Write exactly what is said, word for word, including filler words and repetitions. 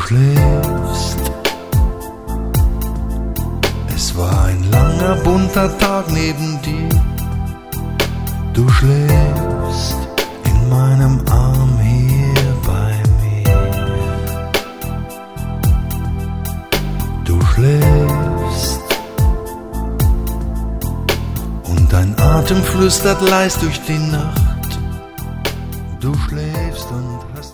schläfst. Es war ein langer, bunter Tag neben dir. Du schläfst in meinem Arm hier bei mir. Du schläfst und dein Atem flüstert leis durch die Nacht. Du schläfst und hast